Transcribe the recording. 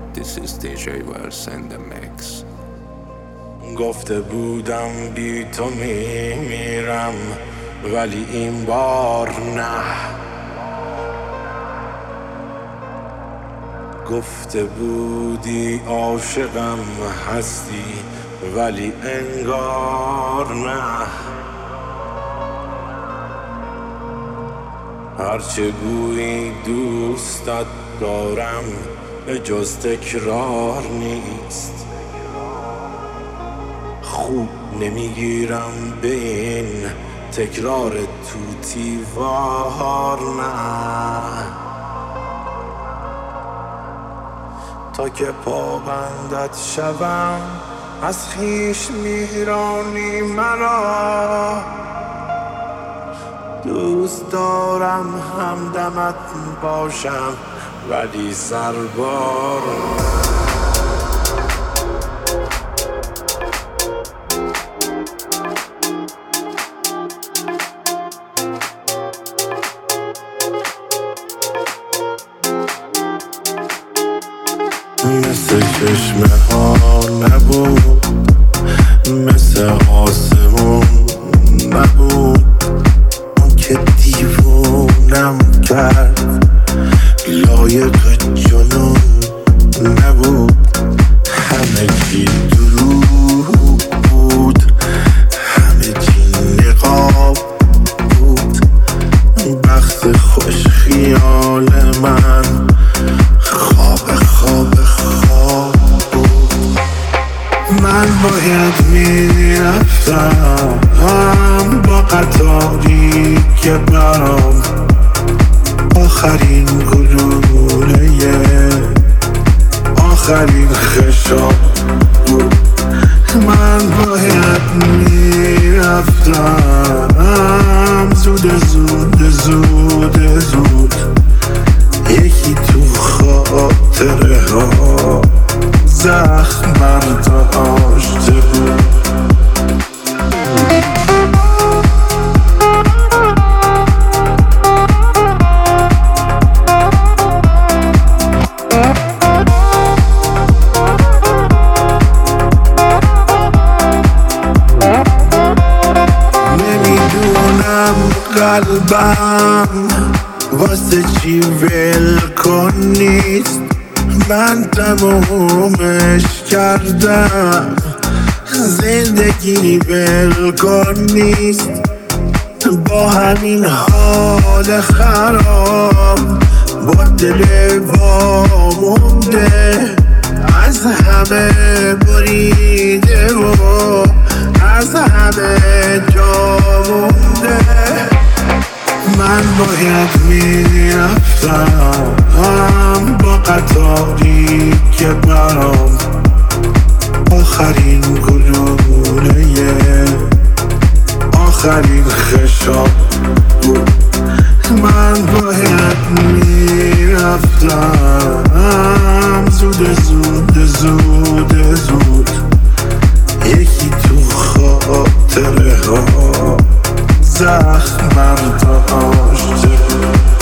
This is DJ Verse in the mix. گفته بودم بی تو میمیرم ولی این بار نه. گفته بودی عاشقم هستی ولی انگار نه. هرچه گویی دوستت دارم به جز تکرار نیست. خوب نمیگیرم به این تکرار توتی وار نه. تا که پابندت شوم از خویش میرانی مرا. دوست دارم همدمت باشم ولی سربار مثل چشمه ها نبود، مثل آسمون نبود. اون که دیوونم کرد لایق جنون نبود. همه چی دروغ بود، همه چی نقاب بود. بخت خوش خیال من خواب بود. من باید میرفتم با قطاری که برام آخرین گلوله آخرین خشاب بود. من باید میرفتم زود یکی تو خاطره ها زخم برداشته بود. نمیدونم قلبم واسه چی ولکن نیست. من تمومش کردم، زندگی ولکن نیست. با همین حال خراب با دل وامونده، از همه بریده و از همه جا مونده. من باید میرفتم با قطاری که برام آخرین گلوله آخرین خشاب بود. من باید میرفتم زود یکی تو خاطره ها زخم برداشته.